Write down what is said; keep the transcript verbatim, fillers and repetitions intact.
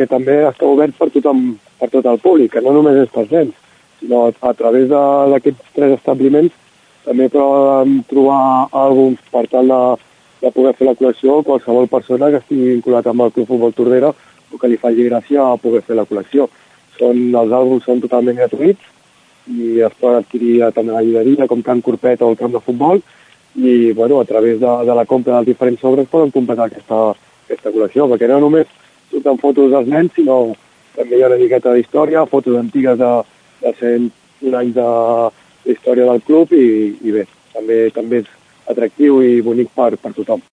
que també està obert per tothom, per tot el públic, que no només és per nens, sinó a, a través d'aquests tres establiments també podem trobar àlbums per tal de, de poder fer la col·lecció a qualsevol persona que estigui vinculat amb el Club Futbol Tordera o que li faci gràcia a poder fer la col·lecció. Són, els àlbums són totalment gratuïts i es poden adquirir tant a la llibreria com Can Corpet o el camp de futbol i bueno, a través de, de la compra dels diferents sobres poden completar aquesta, aquesta col·lecció, perquè no només surten fotos dels nens, sinó també hi ha una miqueta d'història, fotos antigues de, de cent un anys de, de història del club i, i bé, també, també és atractiu i bonic per, per tothom.